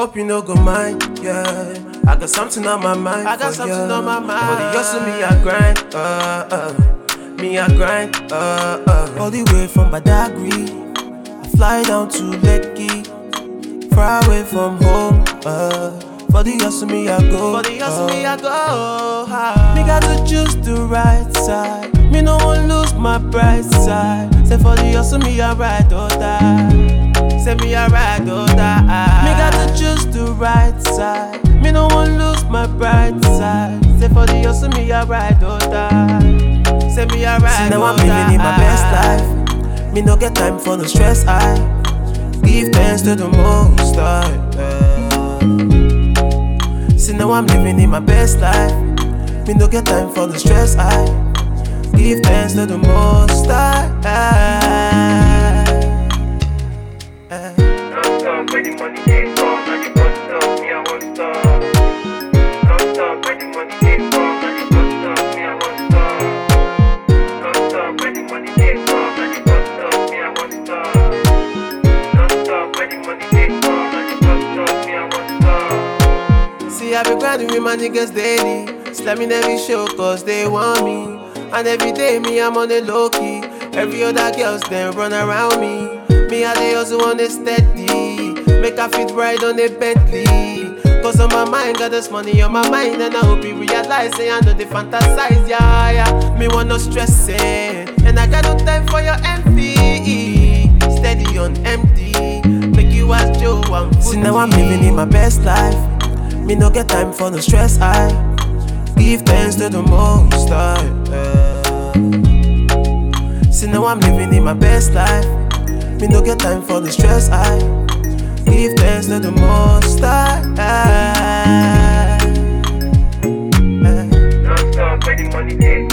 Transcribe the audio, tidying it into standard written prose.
Hope you no go mind, yeah. I got something on my mind. I got something on my mind. For the hustle, me I grind, me I grind, all the way from Badagry. I fly down to Lekki, far away from home, for the hustle, me I go. For the hustle, me I go. Me got to choose the right side. Me no one lose my bright side. Say for the hustle, me I ride or die. Say me I ride or die. Me got to choose the right side. Me no one lose my bright side. Say for the hustle, me I ride or die. Say me I ride. See now I'm living in my best life. Me no get time for no stress. I give thanks to the Most High. See now I'm living in my best life. Me no get time for the stress. I give thanks to the Most High. Non-stop, where the money came from, and the bus stop, me I won't stop. Non-stop, where the money came from, and the bus stop, me I won't stop. Non-stop, where the money came from, and the bus stop, me I won't stop. Non-stop, where the money came from, and the bus stop, me I won't stop. See, I be grinding with my niggas daily, slamming every show cause they want me. And every day me I'm on the low key. Every other girls then run around me. Me and they also on the steady. Make a fit ride on the Bentley. Cause on my mind got this money on my mind. And I hope you realize it, I know they fantasize, yeah. Me want no stressing, and I got no time for your envy. Steady on empty, make you ask Joe I'm See now I'm living in my best life. Me no get time for no stress, I give thanks to the Most High. See now I'm living in my best life. Me no get time for the stress, I give thanks to the Most High. Non-stop, where the money came